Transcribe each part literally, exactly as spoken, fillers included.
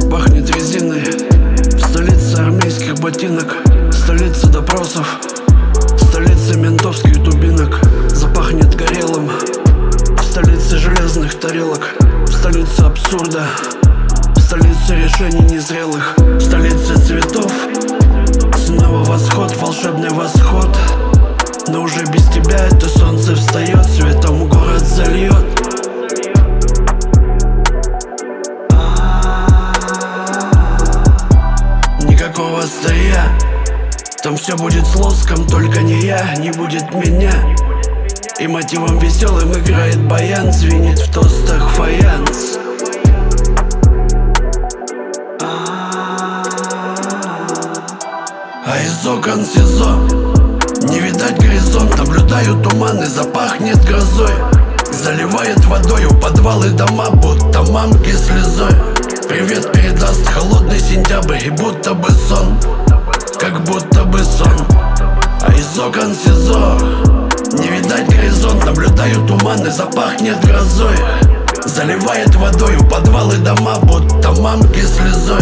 Пахнет резиной в столице армейских ботинок, столица допросов, столица ментовских дубинок. Запахнет горелым в столице железных тарелок, в столице абсурда, в столице решений незрелых, в столице цветов. Снова восход, волшебный восход. Но уже без тебя это солнце встает, светом город зальет. Никакого стоя, там все будет с лоском, только не я, не будет меня. И мотивом веселым играет баян, звенит в тостах фаянс. А из окон СИЗО не видать горизонт, наблюдаю туман и запахнет грозой. Заливает водою подвалы дома, будто мамки слезой. Привет передаст холодный сентябрь и будто бы сон, как будто бы сон. А из окон СИЗО не видать горизонт, наблюдаю туман и запахнет грозой. Заливает водою подвалы дома, будто мамки слезой.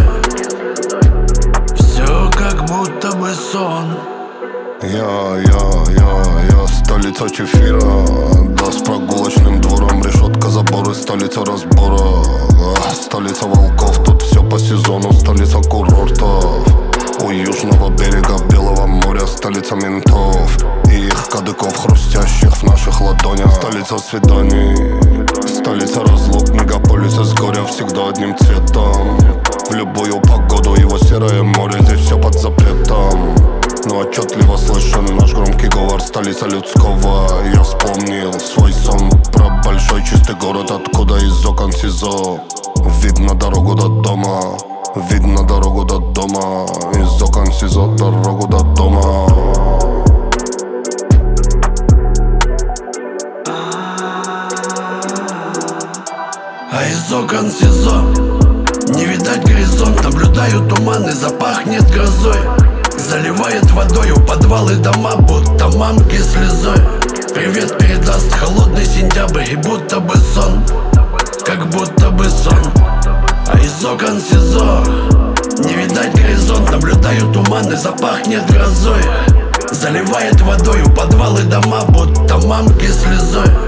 Все как будто бы сон. Я, я, я, я, столица Чефира, да, с прогулочным двором, решетка, заборы, столица разбора. а, Столица волков, тут все по сезону, столица курортов. У южного берега Белого моря столица ментов и их кадыков, хрустящих в наших ладонях. Столица свиданий, столица разлук, мегаполисы с горя всегда одним цветом. В любую погоду его серое море, здесь все под запретом. Но отчетливо слышен наш громкий говор, столица людского. Я вспомнил свой сон про большой чистый город, откуда из окон СИЗО видно дорогу до дома. Видно дорогу до дома, из окон СИЗО дорогу до дома. А из окон СИЗО не видать горизонт, наблюдаю туман и запахнет грозой. Заливает водою подвалы дома, будто мамки слезой. Привет передаст холодный сентябрь и будто бы сон, как будто бы сон. А из окон СИЗО не видать горизонт, наблюдаю туман и запахнет грозой. Заливает водою подвалы дома, будто мамки слезой.